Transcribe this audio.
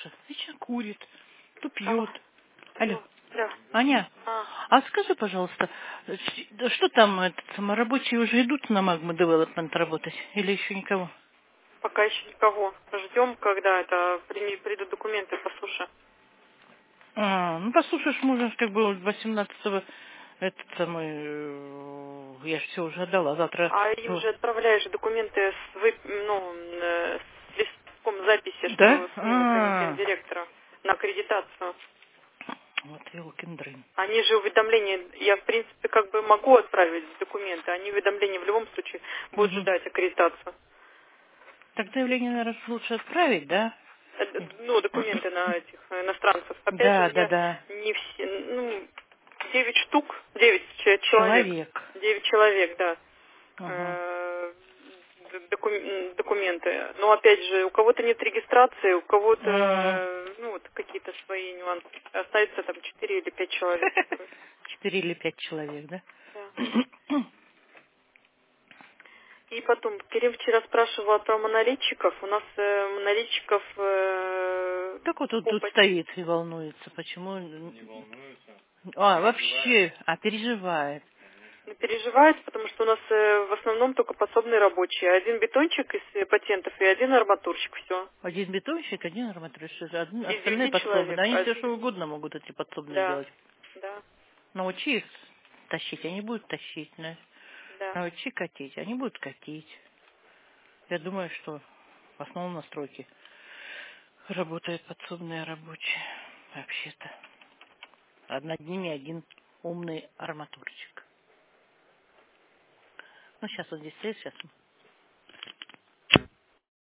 Саша вечно курит, то Алло. пьет. Алло, Да. Аня, а скажи, пожалуйста, что там, рабочие уже идут на Magma Development работать или еще никого? Пока еще никого. Ждем, когда придут документы по суше. Ну послушаешь, можно как бы 18-го, я же все уже отдала, завтра. А им же отправляешь документы с листком записи, Да? что сменится гендиректора на аккредитацию. Вот елкин дрын. Они же уведомления, я в принципе как бы могу отправить документы, они уведомления в любом случае будут Угу. ждать аккредитацию. Так заявление, наверное, лучше отправить, да? Документы на этих иностранцев. Опять же, у Да, да, меня да. не все, 9 штук, 9 человек, Человек. 9 человек, да, Ага. документы. Но опять же, у кого-то нет регистрации, у М. кого-то, какие-то свои нюансы. Остается там 4 или 5 человек. 4 или 5 человек, да? Да. И потом, Керим вчера спрашивала про монолитчиков. У нас монолитчиков Так вот он по тут стоит и волнуется. Почему? Не волнуется, Вообще, переживает. переживает, потому что у нас в основном только подсобные рабочие. Один бетончик из патентов и один арматурщик. Все. Один бетонщик, один арматурист, Из остальные 9 подсобные. человек. Они все что угодно могут эти подсобные Да, делать. да, Научи их тащить, они будут тащить. да. Научи катить, они будут катить. Я думаю, что в основном на стройке работают подсобные рабочие. Вообще-то. А над ними один умный арматурщик. Ну, сейчас он здесь стоит, сейчас